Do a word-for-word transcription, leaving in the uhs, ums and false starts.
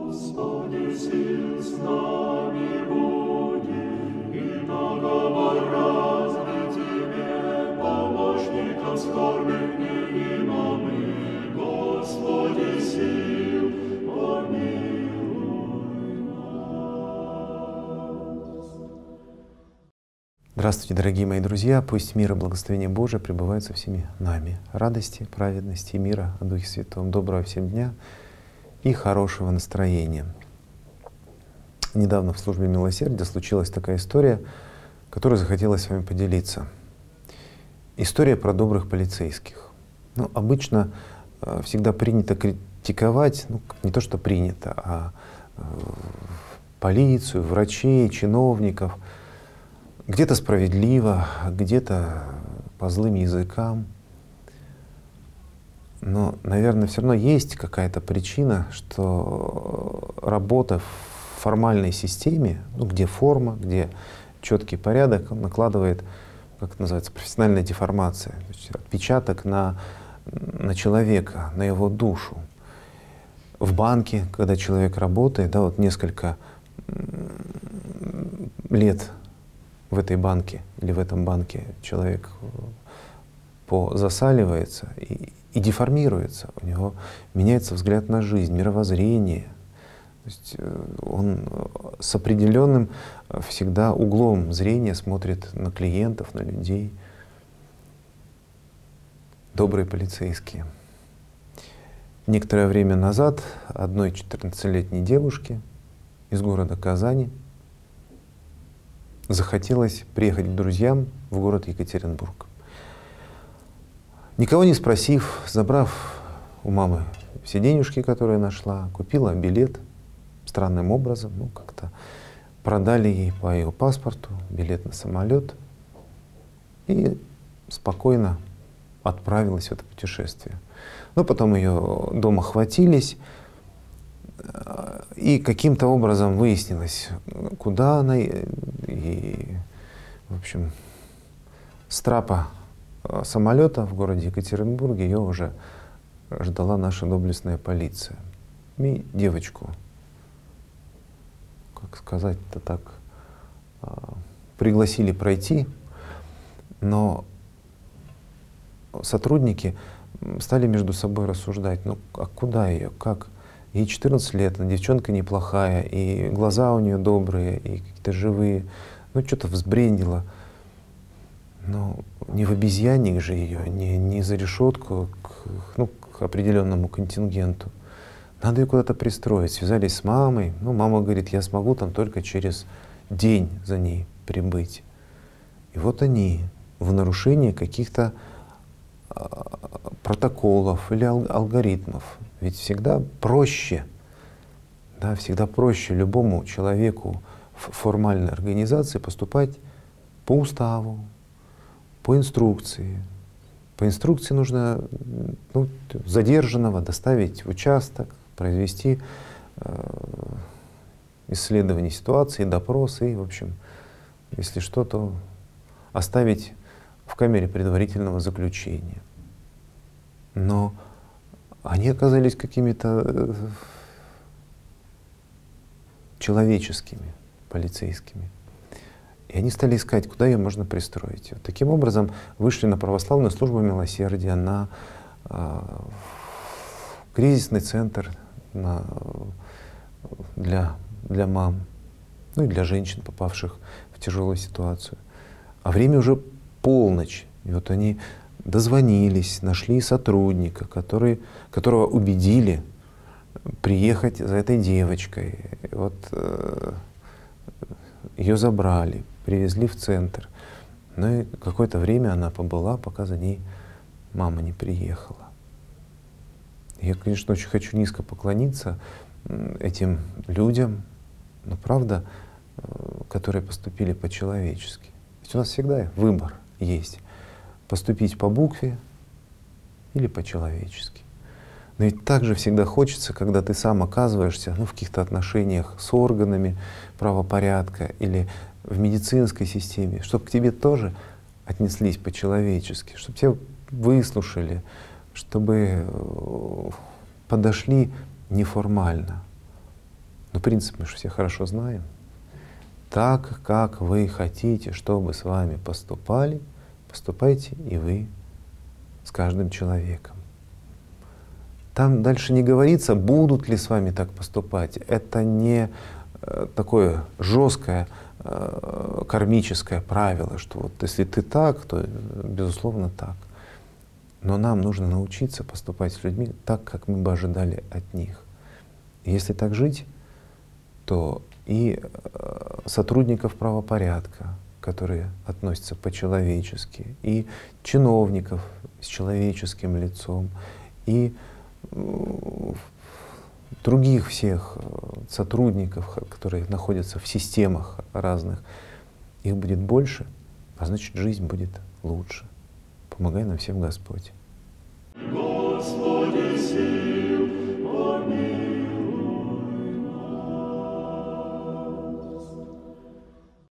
Господи, сил с нами буди, и наговор разный Тебе, помощником скорбных невидимым, Господи, сил, помилуй нас. Здравствуйте, дорогие мои друзья! Пусть мир и благословение Божие пребывают со всеми нами. Радости, праведности, мира о Духе Святом. Доброго всем дня и хорошего настроения. Недавно в службе милосердия случилась такая история, которой захотелось с вами поделиться. История про добрых полицейских. Ну, обычно э, всегда принято критиковать, ну, не то что принято, а э, полицию, врачей, чиновников. Где-то справедливо, где-то по злым языкам. Но, наверное, все равно есть какая-то причина, что работа в формальной системе, ну, где форма, где четкий порядок, накладывает, как это называется, профессиональная деформация, то есть отпечаток на, на человека, на его душу. В банке, когда человек работает, да, вот несколько лет в этой банке или в этом банке человек засаливается и, и деформируется, у него меняется взгляд на жизнь, мировоззрение. То есть он с определенным всегда углом зрения смотрит на клиентов, на людей. Добрые полицейские. Некоторое время назад одной четырнадцатилетней девушке из города Казани захотелось приехать к друзьям в город Екатеринбург. Никого не спросив, забрав у мамы все денежки, которые нашла, купила билет странным образом, ну как-то продали ей по ее паспорту билет на самолет и спокойно отправилась в это путешествие. Но потом ее дома хватились, и каким-то образом выяснилось, куда она, и, в общем, с трапа самолета в городе Екатеринбурге ее уже ждала наша доблестная полиция. И девочку, как сказать-то так, пригласили пройти, но сотрудники стали между собой рассуждать, ну а куда ее, как? Ей четырнадцать лет, она девчонка неплохая, и глаза у нее добрые, и какие-то живые, ну что-то взбрендила. Но не в обезьянник же ее, не, не за решетку к, ну, к определенному контингенту. Надо ее куда-то пристроить. Связались с мамой. Ну, мама говорит, я смогу там только через день за ней прибыть. И вот они в нарушении каких-то э, протоколов или ал- алгоритмов. Ведь всегда проще, да, всегда проще любому человеку в формальной организации поступать по уставу, по инструкции. По инструкции нужно, ну, задержанного доставить в участок, произвести э, исследование ситуации, допрос и, в общем, если что, то оставить в камере предварительного заключения. Но они оказались какими-то э, человеческими полицейскими. И они стали искать, куда ее можно пристроить. Вот таким образом вышли на православную службу милосердия, на э, кризисный центр на, для, для мам, ну и для женщин, попавших в тяжелую ситуацию. А время уже полночь. И вот они дозвонились, нашли сотрудника, который, которого убедили приехать за этой девочкой. И вот э, ее забрали, привезли в центр. Ну и какое-то время она побыла, пока за ней мама не приехала. Я, конечно, очень хочу низко поклониться этим людям, но правда, которые поступили по-человечески. Ведь у нас всегда выбор есть. Поступить по букве или по-человечески. Но ведь также всегда хочется, когда ты сам оказываешься, ну, в каких-то отношениях с органами правопорядка или в медицинской системе, чтобы к тебе тоже отнеслись по-человечески, чтобы тебя выслушали, чтобы подошли неформально. Но принцип мы же все хорошо знаем. Так, как вы хотите, чтобы с вами поступали, поступайте и вы с каждым человеком. Там дальше не говорится, будут ли с вами так поступать. Это не э, такое жесткое э, кармическое правило, что вот если ты так, то безусловно так. Но нам нужно научиться поступать с людьми так, как мы бы ожидали от них. И если так жить, то и э, сотрудников правопорядка, которые относятся по-человечески, и чиновников с человеческим лицом, и других всех сотрудников, которые находятся в системах разных, их будет больше, а значит жизнь будет лучше. Помогай нам всем Господь. Господи,